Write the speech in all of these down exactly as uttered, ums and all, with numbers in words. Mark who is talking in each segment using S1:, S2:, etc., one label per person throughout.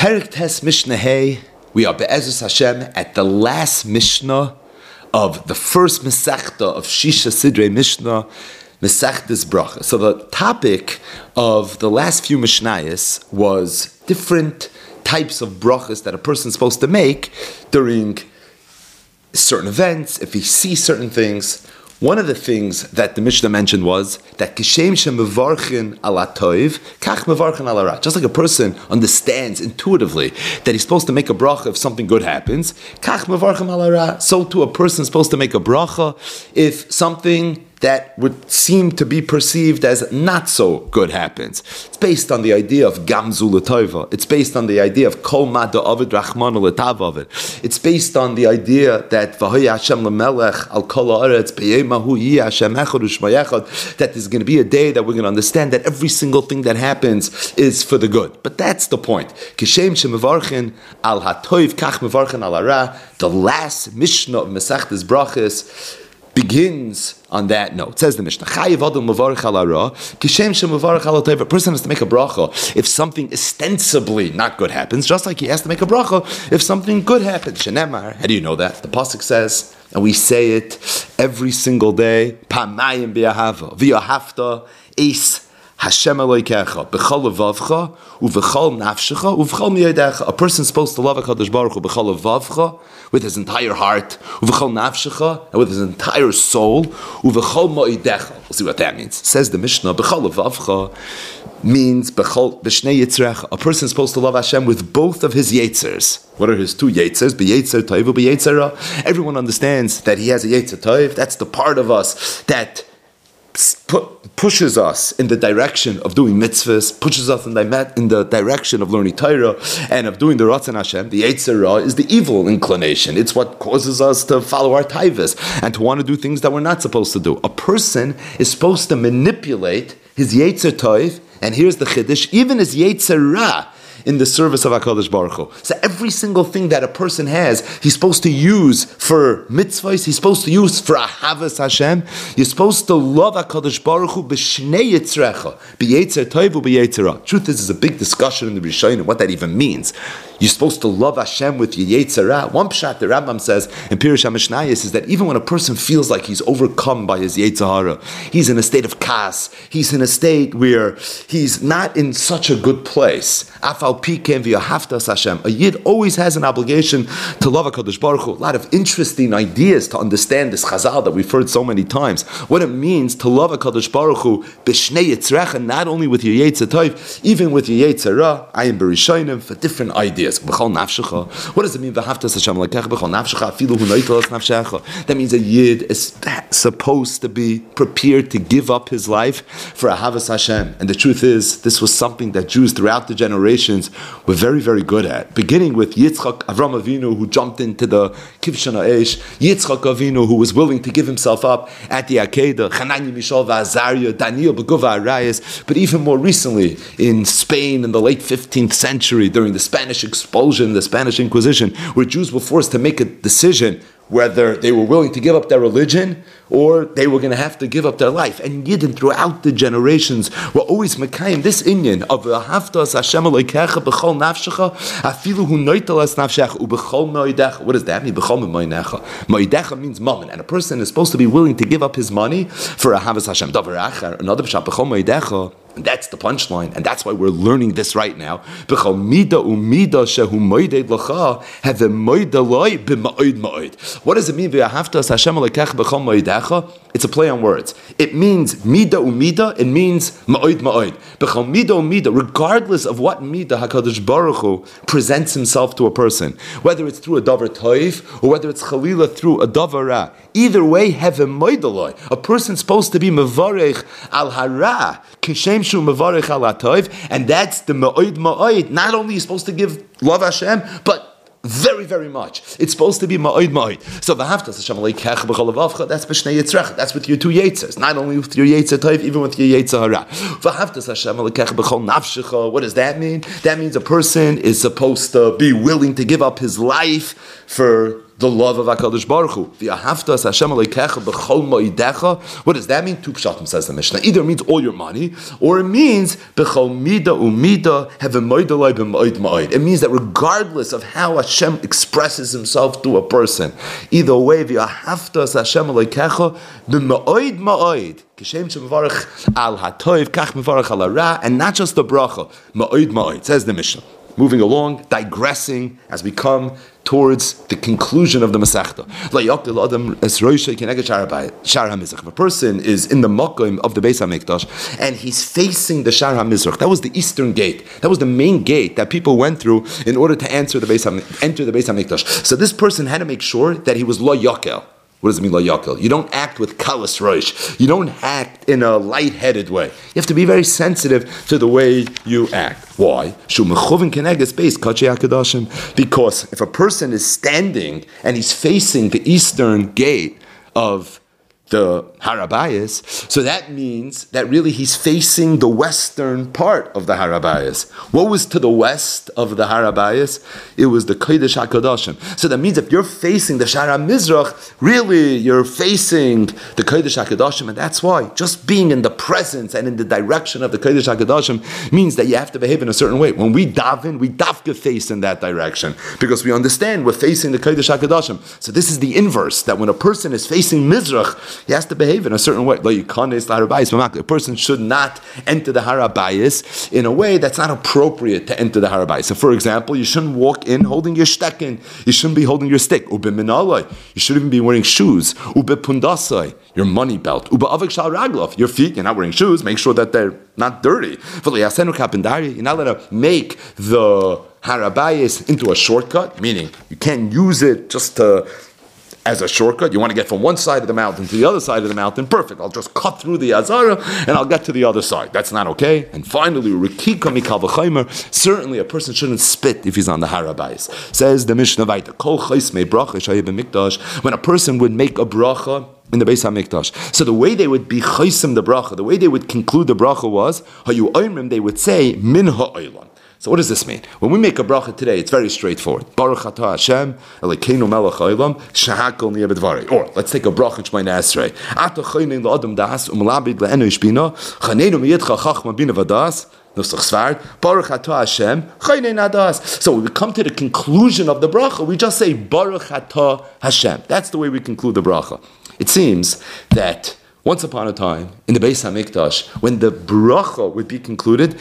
S1: Perek Tes Mishnah Hey. We are Be'ezus Hashem at the last Mishnah of the first Masechta of Shisha Sidrei Mishnah, Masechtas Bracha. So the topic of the last few Mishnayos was different types of brachas that a person is supposed to make during certain events, if he sees certain things. One of the things that the Mishnah mentioned was that Kishem shemevarchin ala toiv, kach mevarchin ala ra. Just like a person understands intuitively that he's supposed to make a bracha if something good happens, kach mevarchin ala ra. So too a person is supposed to make a bracha if something that would seem to be perceived as not so good happens. It's based on the idea of gamzu l'toiva. It's based on the idea of kol ma da'avid rachmana l'tav avid. It's based on the idea that v'hoya Hashem l'melech al kol ha'aretz b'yemahu yiyeh Hashem echad u'shma yechad, that there's going to be a day that we're going to understand that every single thing that happens is for the good. But that's the point. Kishem shemevarchin al ha'toiv kach mevarchin al ha'ra. The last Mishnah of Masechtas Brachas begins on that note. It says the Mishnah, Chayiv Adam Mevarech Al Hara, Kishem Shemevarech Al Tov. A person has to make a bracha if something ostensibly not good happens, just like he has to make a bracha if something good happens. Shenemar. How do you know that? The pasuk says, and we say it every single day, Pamayim B'Yahava, V'Yahavta Eis Hashem Elokecha b'chol levavcha uv'chol nafshecha uv'chol miyadecha. A person's supposed to love HaKadosh Baruch Hu b'chol levavcha, with his entire heart, uv'chol nafshecha, and with his entire soul, uv'chol miyadecha. We'll see what that means. Says the Mishnah, b'chol levavcha means b'chol b'shnei yitzrecha. A person's supposed to love Hashem with both of his yitzers. What are his two yitzers? B'yitzer toiv u'b'yitzer ra. Everyone understands that he has a yitzer toiv. That's the part of us that pushes us in the direction of doing mitzvahs, pushes us in the, in the direction of learning Torah and of doing the Ratzon Hashem. The Yetzer Ra is the evil inclination. It's what causes us to follow our taivas and to want to do things that we're not supposed to do. A person is supposed to manipulate his Yetzer Tov, and here's the Chiddush, even his Yetzer Ra, in the service of HaKadosh Baruch Hu. So every single thing that a person has, he's supposed to use for mitzvahs, he's supposed to use for ahavas Hashem. You're supposed to love HaKadosh Baruch Hu b'shnei yitzrecha, b'yetzer toiv u'b'yetzer ra. Truth is, there's a big discussion in the Rishonim what that even means. You're supposed to love Hashem with your yetzer ra. One pshat the Rambam says in Pirush HaMishnayos is that even when a person feels like he's overcome by his yetzer hara, he's in a state of kas, he's in a state where he's not in such a good place. Afal pikem v'yahavtas Hashem. A yid always has an obligation to love HaKadosh Baruch Hu. A lot of interesting ideas to understand this chazal that we've heard so many times. What it means to love HaKadosh Baruch Hu b'shnei yitzrecha, not only with your yetzer toiv, even with your yetzer ra. I am berishonim for different ideas. B'chol nafshecha. What does it mean? V'havtas Hashem l'kecha b'chol nafshecha afilu hu noitelas nafshecha. That means a yid is supposed to be prepared to give up his life for ahavas Hashem. And the truth is, this was something that Jews throughout the generations were very, very good at. Beginning with Yitzchak Avram Avinu, who jumped into the Kivshan Ha'esh, Yitzchak Avinu, who was willing to give himself up at the Akedah, Chananya, Mishael, V'Azariah, Daniel, Beguva, Arayas. But even more recently, in Spain in the late fifteenth century, during the Spanish expulsion, the Spanish Inquisition, where Jews were forced to make a decision whether they were willing to give up their religion or they were going to have to give up their life. And Yidden throughout the generations were always mekayim this inyan of V'ahavtas Hashem Elokecha b'chol nafshecha afilu hu noitelas nafshecha u'b'chol moedecha. What does that mean? B'chol moedecha. Moedecha means mammon, and a person is supposed to be willing to give up his money for Ahavas Hashem. Davar achar, another pshat, b'chol moedecha. And that's the punchline, and that's why we're learning this right now. B'chol mida u'mida shehu moeded l'cha have a moeda loy b'ma'od ma'od. What does it mean? V'ahavtas Hashem Elokecha b'chol moedecha. It's a play on words. It means mida u'mida. It means ma'od ma'od. B'chol mida u'mida, regardless of what mida HaKadosh Baruch Hu presents himself to a person, whether it's through a davar toiv or whether it's chalila through a davar ra. Either way, have a moeda loy. A person's supposed to be mevarech al hara kishem shu mevarech al hatoiv, and that's the ma'od ma'od. Not only are you supposed to give love Hashem, but very, very much. It's supposed to be ma'od ma'od. So v'havtas Hashem Elokecha b'chol levavcha, that's b'shnei yitzrecha. That's with your two yitzers. Not only with your yetzer toiv, even with your yetzer hara. V'havtas Hashem Elokecha b'chol nafshecha. What does that mean? That means a person is supposed to be willing to give up his life for the love of HaKadosh Baruch Hu. V'ahavtas Hashem Elokecha b'chol ma'idecha. What does that mean? Two pshatim, says the Mishnah. Either it means all your money, or it means b'chol mida umida have a moidalai b'moid ma'id. It means that regardless of how Hashem expresses Himself to a person, either way, v'ahavtas Hashem Elokecha b'moid ma'id. Kishem shemevarach al hatoiv kach mevarach al hara, and not just the bracha. Ma'id ma'id, says the Mishnah. Moving along, digressing as we come towards the conclusion of the Masechta. If a person is in the Makom of the Beis HaMikdash and he's facing the Shar HaMizrach, that was the eastern gate. That was the main gate that people went through in order to enter the Beis HaMikdash. Enter the Beis HaMikdash. So this person had to make sure that he was lo yakel. What does it mean, lo yakel? You don't act with kalas roish. You don't act in a light-headed way. You have to be very sensitive to the way you act. Why? Because if a person is standing and he's facing the eastern gate of the Harabayas, so that means that really he's facing the western part of the Harabayas. What was to the west of the Harabayas? It was the Kodesh HaKadoshim. So that means if you're facing the Shara Mizrach, really you're facing the Kodesh HaKadoshim, and that's why just being in the presence and in the direction of the Kodesh HaKadoshim means that you have to behave in a certain way. When we daven, we dafka face in that direction because we understand we're facing the Kodesh HaKadoshim. So this is the inverse, that when a person is facing Mizrach, he has to behave in a certain way. A person should not enter the Harabayas in a way that's not appropriate to enter the Harabayas. So, for example, you shouldn't walk in holding your stekin. You shouldn't be holding your stick. You shouldn't even be wearing shoes. Your money belt. Your feet, you're not wearing shoes. Make sure that they're not dirty. You're not allowed to make the Harabayas into a shortcut, meaning you can't use it just to as a shortcut. You want to get from one side of the mountain to the other side of the mountain, perfect. I'll just cut through the Azara and I'll get to the other side. That's not okay. And finally, Rikika Mikal V'chaymer, certainly a person shouldn't spit if he's on the Harabayas. Says the Mishnah Vayta, Kol Chais Mei Bracha Shayeh B'Mikdash, when a person would make a bracha in the Beis HaMikdash. So the way they would be chaisim the bracha, the way they would conclude the bracha was, Hayu Oimrim, they would say, Min Ha'olam. So what does this mean? When we make a bracha today, it's very straightforward. Baruch atah Hashem, Elokeinu melech haolam, shehakol niyeh b'dvarei. Or let's take a bracha in Shemona Esrei. Atah chonein la'adam das u'malabid le'enu ishbina, chaneinu miyidcha chachma bina v'das. Nusach Svard, Baruch atah Hashem, chonein adas. So when we come to the conclusion of the bracha, we just say Baruch atah Hashem. That's the way we conclude the bracha. It seems that once upon a time in the Beis HaMikdash, when the bracha would be concluded,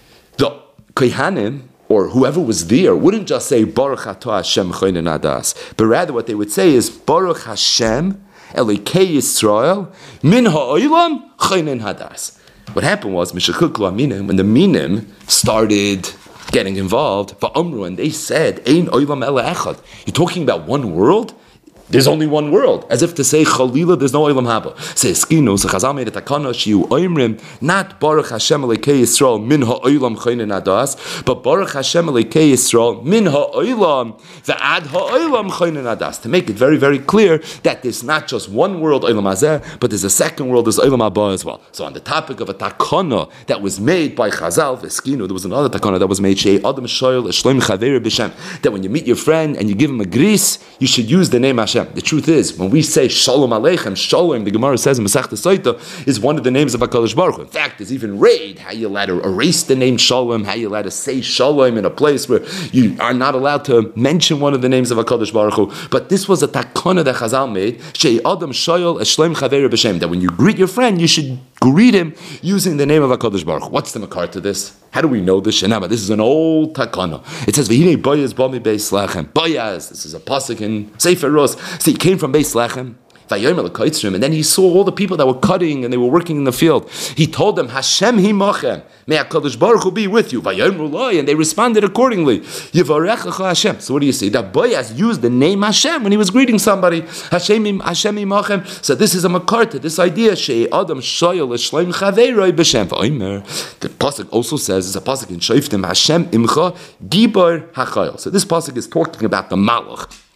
S1: the Kohanim, or whoever was there, wouldn't just say Baruch atah Hashem chonein adas, but rather what they would say is Baruch Hashem Elokei Yisrael min ha'olam chonein hadas. What happened was Mishakuklu Aminim, when the Minim started getting involved, Va'amru, and they said Ein olam ela echad. You're talking about one world? There's only one world, as if to say Chalila, there's no Olam Haba. Say Skinu, so Chazal made a takana shiu oimrim, not Baruch Hashem Elokei Yisrael min ha'olam chonein adas, but Baruch Hashem Elokei Yisrael min ha'olam ve'ad ha'olam chonein adas. To make it very, very clear that there's not just one world Olam Hazeh, but there's a second world, there's Olam Haba as well. So on the topic of a takana that was made by Chazal, Skinu, there was another takana that was made Shei Adam Shoyel Shloim Chaver B'Shem, that when you meet your friend and you give him a gris, you should use the name Hashem. The truth is, when we say Shalom Aleichem, Shalom, the Gemara says in Masechta Soita, is one of the names of HaKadosh Baruch Hu. In fact, there's even raid, how you allowed to erase the name Shalom, how you allowed to say Shalom in a place where you are not allowed to mention one of the names of HaKadosh Baruch Hu. But this was a takana that Chazal made, Shei Adam Shoyel Shloim Chaver B'Shem, that when you greet your friend, you should greet him using the name of HaKadosh Baruch Hu. What's the makar to this? How do we know this? Shenama, this is an old takana. It says, V'hinei Boyaz bami Beis Lechem. Boyaz, this is a pasuk in Sefer Ros. See, he came from Beis Lechem. And then he saw all the people that were cutting and they were working in the field. He told them, Hashem himachem, may HaKadosh Baruch Hu be with you. And they responded accordingly. Hashem. So what do you see? That Boyaz used the name Hashem when he was greeting somebody. Hashem Hashem himachem. So this is a makarta, this idea. Adam shoyel shleim chaveroi b'shem. The pasuk also says, it's a pasuk in Shoftim, Hashem imcha gibar hachayil. So this pasuk is talking about the malach.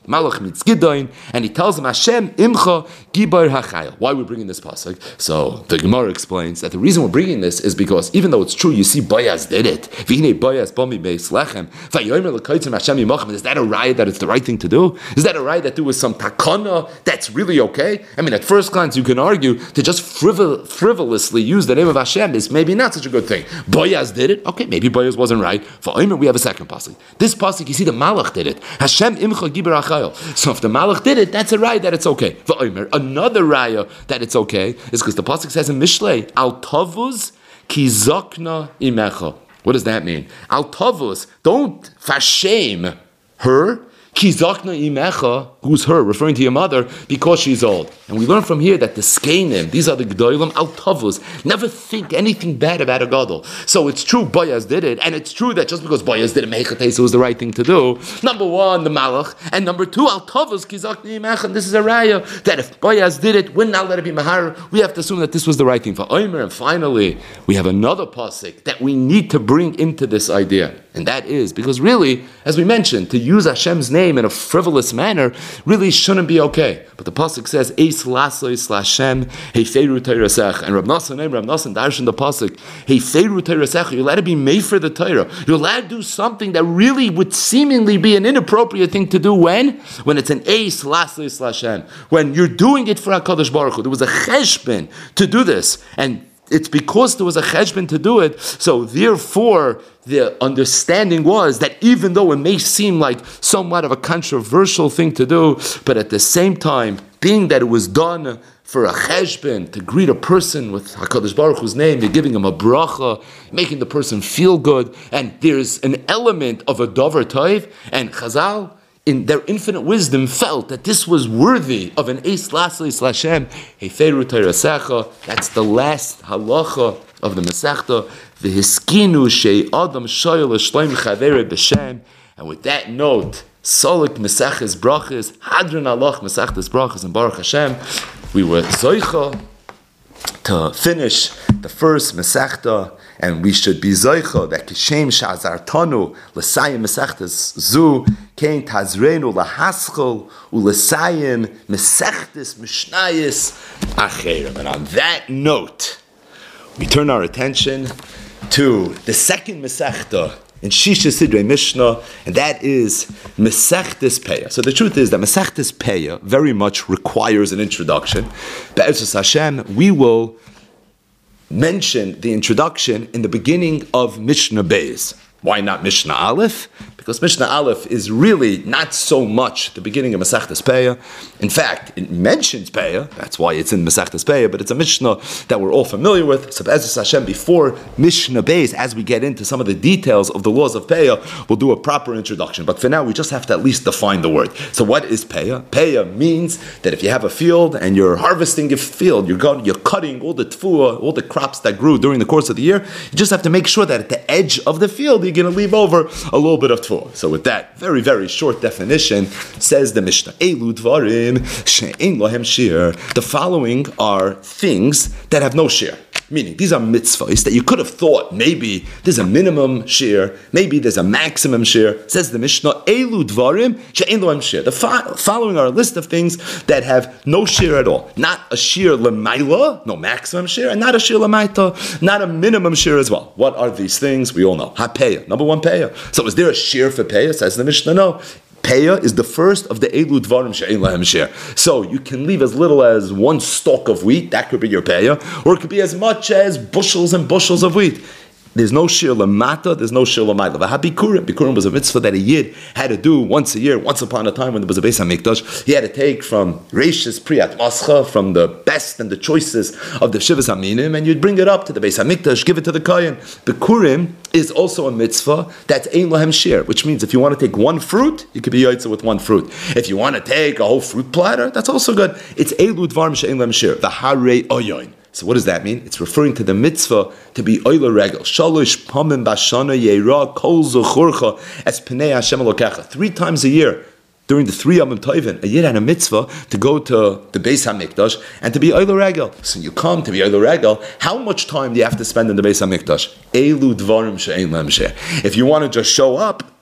S1: Malach meets Gideon, and he tells him, Hashem imcha gibar hachayil. Why are we bringing this pasuk? So the Gemara explains that the reason we're bringing this is because even though it's true, you see Boaz did it. V'hinei Boaz bami beis lechem. Vayomer l'kaitzim Hashem yimachem. Is that a riot that it's the right thing to do? Is that a riot that there was some takana that's really okay? I mean, at first glance, you can argue to just frivol- frivolously use the name of Hashem is maybe not such a good thing. Boaz did it. Okay, maybe Boaz wasn't right. Vayomer, we have a second pasuk. This pasuk, you see the Malach did it. Hashem imcha gibar hachayil. So if the Malach did it, that's a raya that it's okay. Another raya that it's okay is because the pasuk says in Mishlei, Al tavuz ki zakna imecha. What does that mean? Al tavuz, don't fashame her. Ki zakna imecha, who's her, referring to your mother, because she's old. And we learn from here that the skeinim, these are the gdolim, al tavuz, never think anything bad about a gadol. So it's true Boaz did it, and it's true that just because Boaz did it, mechates was the right thing to do. Number one, the malach, and number two, al tavuz ki zakna imecha. And this is a raya that if Boaz did it, we're not let it be mahar. We have to assume that this was the right thing for Omer. And finally, we have another pasuk that we need to bring into this idea, and that is because really, as we mentioned, to use Hashem's name in a frivolous manner really shouldn't be okay. But the pasuk says, "Eis lasois lashem heiferu teirasech," and Rav Nosson, Rav Nosson darshan the pasuk, "Heiferu teirasech." You're allowed to be made for the Torah. You're allowed to do something that really would seemingly be an inappropriate thing to do when, when it's an eis lasois lashem, when you're doing it for Hakadosh Baruch Hu. There was a cheshbon to do this, and it's because there was a cheshbon to do it. So therefore, the understanding was that even though it may seem like somewhat of a controversial thing to do, but at the same time, being that it was done for a cheshbon, to greet a person with HaKadosh Baruch Hu's name, you're giving him a bracha, making the person feel good, and there's an element of a dover toiv, and Chazal, in their infinite wisdom, felt that this was worthy of an eis laslis lashem heiferu teirasecha. That's the last halacha of the Masechta. V'hiskinu shei adam shoyel shloim chavere b'shem. And with that note, Solik Meseches Brachas, Hadron Allah Mesechtes Brachas, and Baruch Hashem, we were zoicha to finish the first Masechta, and we should be zoicha that Kishem Shazartanu l'sayim Mesechtes Zu Kein Tazreinu lahaschol u'l'sayim Mesechtes Mishnayis Acherim. And on that note, we turn our attention to the second Masechta in Shisha Sidrei Mishnah, and that is Mesechtes Peah. So the truth is that Mesechtes Peah very much requires an introduction. Be'ezus Hashem, we will mention the introduction in the beginning of Mishnah Beis. Why not Mishnah Aleph? Because Mishnah Aleph is really not so much the beginning of Mesechtes Peah. In fact, it mentions Peah, that's why it's in Mesechtes Peah, but it's a Mishnah that we're all familiar with. So Be'ezus Hashem, before Mishnah Beis, as we get into some of the details of the laws of Peah, we'll do a proper introduction. But for now, we just have to at least define the word. So what is Peah? Peah means that if you have a field and you're harvesting your field, you're going, you're cutting all the tfuah, all the crops that grew during the course of the year, you just have to make sure that at the edge of the field, you're going to leave over a little bit of tfuah. So with that very, very short definition, says the Mishnah, Elu dvarim she'ein lohem shir. The following are things that have no shir. Meaning, these are mitzvahs that you could have thought maybe there's a minimum shir, maybe there's a maximum shir. Says the Mishnah, Elu dvarim she'ein lohem shir. The fo- following are a list of things that have no shir at all. Not a shir lemaila, no maximum shir, and not a shir lemaita, not a minimum shir as well. What are these things? We all know. Ha-peah, number one peah. So is there a shir for peah? Says the Mishnah, no. Peah is the first of the Elu Dvarim She'ein Lahem Shir. So you can leave as little as one stalk of wheat, that could be your Peah, or it could be as much as bushels and bushels of wheat. There's no shir lamata, there's no shir lamayla. V'habikurim, bikurim was a mitzvah that a yid had to do once a year. Once upon a time when there was a Beis HaMikdash, he had to take from Reishis Priyat Mascha, from the best and the choicest of the Shivas Aminim, and you'd bring it up to the Beis HaMikdash, give it to the Kohen. Bikurim is also a mitzvah that's ein lahem shir, which means if you want to take one fruit, you could be yotzei with one fruit. If you want to take a whole fruit platter, that's also good. It's elu dvarim she'ein lahem shir, the harei oyoin. So what does that mean? It's referring to the mitzvah to be oila regel. Shalosh pamim bashana yeira kol zochurcha es pnei Hashem elokecha. Three times a year, during the three Yom Tovim, a yid had a mitzvah to go to the Beis HaMikdash and to be oila regel. So you come to be oila regel, how much time do you have to spend in the Beis HaMikdash? Elu dvarim she'ein lahem shir. If you want to just show up,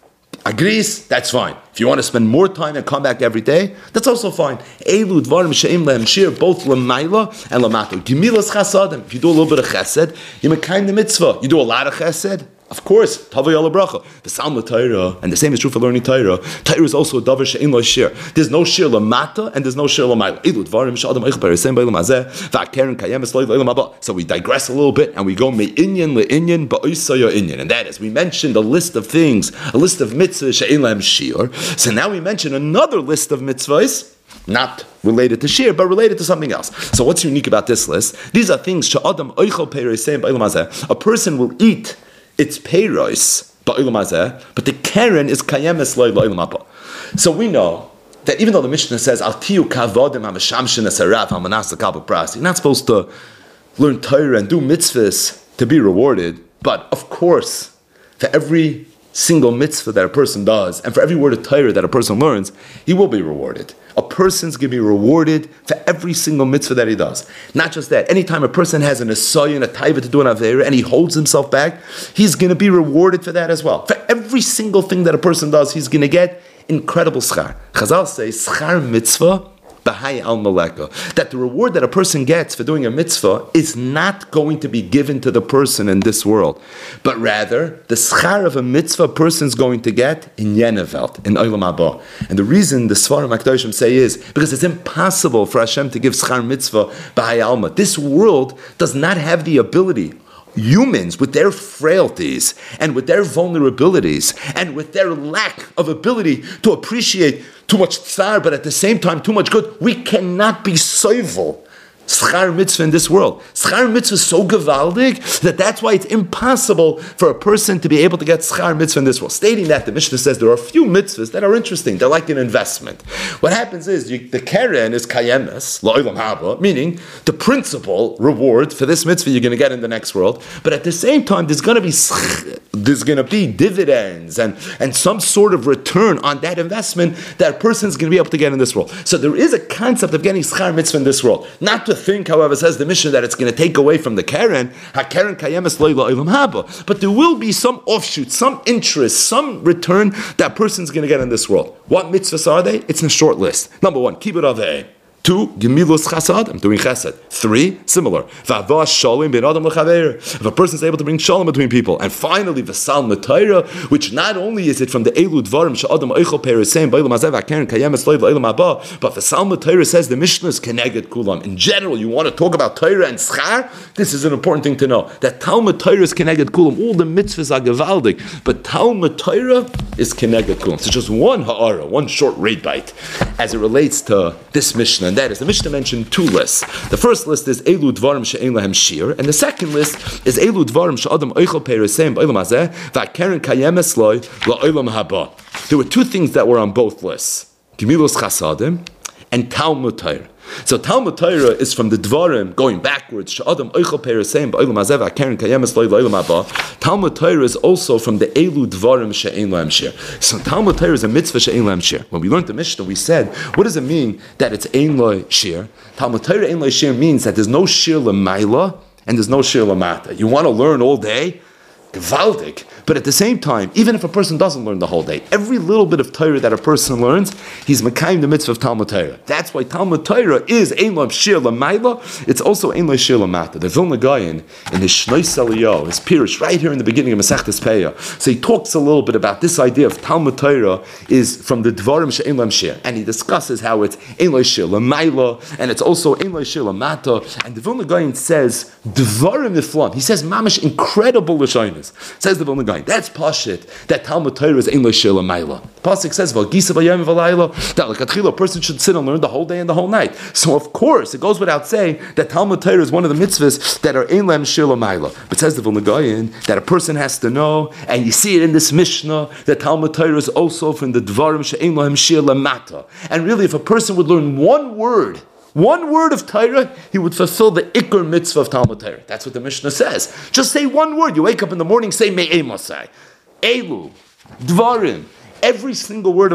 S1: agrees, that's fine. If you want to spend more time and come back every day, that's also fine. Elu dvarim she'im lehem shir, both l'mayla and l'mato. Gemilas chasadim. If you do a little bit of chesed, you make kind of mitzvah. You do a lot of chesed, of course, tavay ala bracha. The Salma Torah, and the same is true for learning Torah. Torah is also a davar she'im lo shir. There's no shir l'mata and there's no shir l'mayla. Elu dvarim she'adam eich b'reisem b'elam hazeh v'akeren kayemes lo l'elam haba. So we digress a little bit and we go me'inyan le'inyan ba'oisaya inyan. And that is, we mentioned a list of things, a list of mitzvahs she'im lehem shir. So now we mention another list of mitzvahs, not related to shir, but related to something else. So what's unique about this list? These are things she'adam eichel peireisem b'elam hazeh. A person will eat its peiros, but the keren is kayemes loy loy lamapa. So we know that even though the Mishnah says al tiyu kavodim hamashamshin esarav hamanasa kabel pras, you're not supposed to learn Torah and do mitzvahs to be rewarded. But of course, for every single mitzvah that a person does, and for every word of Torah that a person learns, he will be rewarded. A person's going to be rewarded for every single mitzvah that he does. Not just that. Anytime a person has an asay and a taiva to do an avera, and he holds himself back, he's going to be rewarded for that as well. For every single thing that a person does, he's going to get incredible schar. Chazal says, schar mitzvah, Bahai al Maleka, that the reward that a person gets for doing a mitzvah is not going to be given to the person in this world, but rather the schar of a mitzvah a person is going to get in Yenevelt, in Olam Haba. And the reason the Svarim HaKadoshim say is because it's impossible for Hashem to give schar mitzvah Bahai alma. This world does not have the ability. Humans, with their frailties and with their vulnerabilities and with their lack of ability to appreciate too much tsar, but at the same time too much good, we cannot be soivel schar mitzvah in this world. Schar mitzvah is so gewaldig that that's why it's impossible for a person to be able to get schar mitzvah in this world. Stating that, the Mishnah says there are a few mitzvahs that are interesting. They're like an investment. What happens is you, the keren is kayemes, la'olam haba, meaning the principal reward for this mitzvah you're going to get in the next world. But at the same time, there's going to be there's going to be dividends and, and some sort of return on that investment that a person's going to be able to get in this world. So there is a concept of getting schar mitzvah in this world. Not to think, however, says the Mishnah, that it's going to take away from the keren, ha-keren kayemes lo la'olam haba. But there will be some offshoot, some interest, some return that person's going to get in this world. What mitzvahs are they? It's in a short list. Number one, kibbud avei. Two, gemilus chasad, I'm doing chesed. Three, similar. V'avah shalom ben adam l'chaver. If a person is able to bring shalom between people. And finally, v'salma Torah, which not only is it from the elu dvarim she'adam eichel pereseim b'elam hazeh v'akeren kayemes lo l'elam haba, but v'salma Torah says the Mishnah is keneged kulam. In general, you want to talk about Torah and schar? This is an important thing to know. That Talmud Torah is keneged kulam. All the mitzvahs are gewaldig, but Talmud Torah is keneged kulam. So just one ha'ara, one short rate bite, as it relates to this Mishnah. And that is, the Mishnah mentioned two lists. The first list is Elu Dvarim She'ein Lahem Shir, and the second list is Elu Dvarim She'adam Eichel Peireseim B'Olam Hazeh V'Akeren Kayemes Loi La'Olam Haba. There were two things that were on both lists: Gemilos Chasadim and Talmud Torah. So Talmud Torah is from the Dvarim going backwards. She'adam Eichel Peireseim B'Olam Hazeh V'Akeren Kayemes Loi La'Olam Haba. Talmud Torah is also from the Elu Dvarim She'ein Lahem Shir. So Talmud Torah is a mitzvah She'ein Lahem Shir. When we learned the Mishnah, we said, what does it mean that it's Ein Lo Shir? Talmud Torah Ein Lo Shir means that there's no Shir L'mayla and there's no Shir L'mata. You want to learn all day? Gewaldig. But at the same time, even if a person doesn't learn the whole day, every little bit of Torah that a person learns, he's mekayim the mitzvah of Talmud Torah. That's why Talmud Torah is Ein Lo Shir L'mayla. It's also Ein Lo Shir L'mata. The Vilna Gaon in his Shnois Eliyahu, his Pirush, right here in the beginning of Masechtas Peah, so he talks a little bit about this idea of Talmud Torah is from the Dvarim She'ein Lahem Shir, and he discusses how it's Ein Lo Shir L'mayla, and it's also Ein Lo Shir L'mata. And the Vilna Gaon says Dvarim Niflam. He says mamish incredible l'shonos. Says the Vilna Gaon. That's pashit. That Talmud Torah is Ein Lo Shir L'mayla. Pasuk says V'gisa v'yom v'layla. That l'katchila a person should sit and learn the whole day and the whole night. So of course it goes without saying that Talmud Torah is one of the mitzvahs that are Ein Lo Shir L'mayla. But says the Vilna Gaon that a person has to know, and you see it in this Mishnah, that Talmud Torah is also from the Dvarim She'ein Lahem Shir L'mata. And really, if a person would learn one word, one word of Torah, he would fulfill the Iker mitzvah of Talmud Torah. That's what the Mishnah says. Just say one word. You wake up in the morning, say Me'emasai. Elu, Dvarim. Every single word of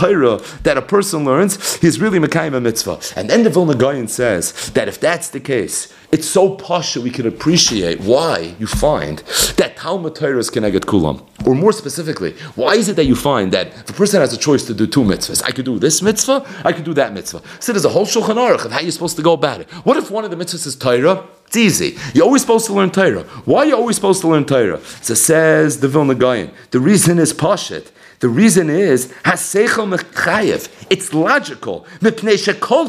S1: Torah that a person learns, he's really Mekayim a mitzvah. And then the Vilna Gaon says that if that's the case, it's so posh that we can appreciate why you find that Talmud Torah is Keneged Kulam. Or more specifically, why is it that you find that if a person has a choice to do two mitzvahs, I could do this mitzvah, I could do that mitzvah. So there's a whole Shulchan Aruch of how you're supposed to go about it. What if one of the mitzvahs is Torah? It's easy. You're always supposed to learn Torah. Why are you always supposed to learn Torah? So says the Vilna Gaon, the reason is Pashit. The reason is Haseichel Mechayev. It's logical. Because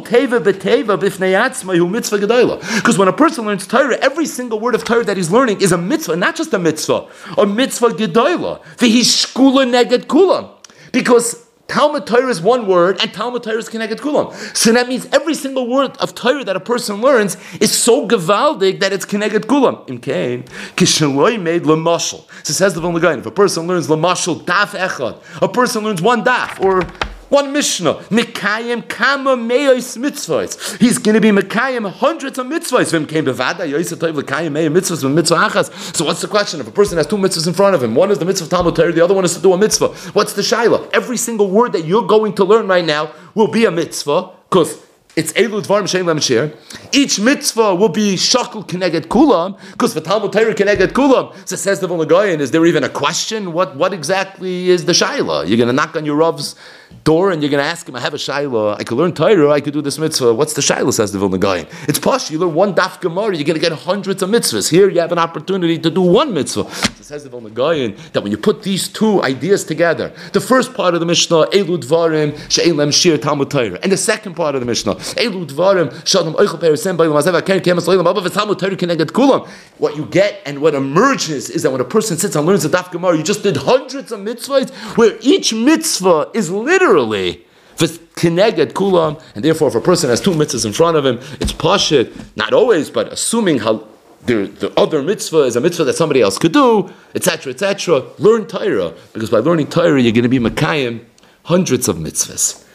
S1: when a person learns Torah, every single word of Torah that he's learning is a mitzvah, not just a mitzvah, a mitzvah gedola. V'hishkula neged kulam. Because Talmud Torah is one word, and Talmud Torah is Keneged Kulam. So that means every single word of Torah that a person learns is so gevaldig that it's Keneged Kulam. In Cain, Kishaloi made lamashal. So says the Vilna Gaon, if a person learns lamashal daf echad, a person learns one daf or one Mishnah, Mekayim kama meis mitzvahs. He's going to be Mekayim hundreds of mitzvahs. V'im came bevada yoysa toiv Mekayim meis mitzvahs v'im mitzvah achas. So what's the question? If a person has two mitzvahs in front of him, one is the mitzvah of Talmud Torah, the other one is to do a mitzvah. What's the shaila? Every single word that you're going to learn right now will be a mitzvah because it's Elu Dvarim Shein Lem Shir. Each mitzvah will be Shakul Keneged Kulam, because for Talmud Torah Keneged Kulam. So says the Vilna Gaon, is there even a question? What what exactly is the shaila? You're going to knock on your Rav's door and you're going to ask him, I have a shaila, I could learn Torah, I could do this mitzvah. What's the shaila, says the Vilna Gaon? It's posh, you learn one daf Gemara, you're going to get hundreds of mitzvahs. Here you have an opportunity to do one mitzvah. So says the Vilna Gaon, that when you put these two ideas together, the first part of the Mishnah, Elu Dvarim Shein Lem Shir Talmud Torah, and the second part of the Mishnah, Elu Dvarim Shalom Oichel Perisem Ba'Yom Hazav Ken Kemas Leilam Abba V'Talmud Torah Keneged Kulam. What you get and what emerges is that when a person sits and learns the daf Gemara, you just did hundreds of mitzvahs, where each mitzvah is literally Keneged Kulam, and therefore if a person has two mitzvahs in front of him, it's pashit, not always, but assuming how the, the other mitzvah is a mitzvah that somebody else could do, et cetera, et cetera. Learn Torah, because by learning Torah, you're going to be Mekayim hundreds of mitzvahs.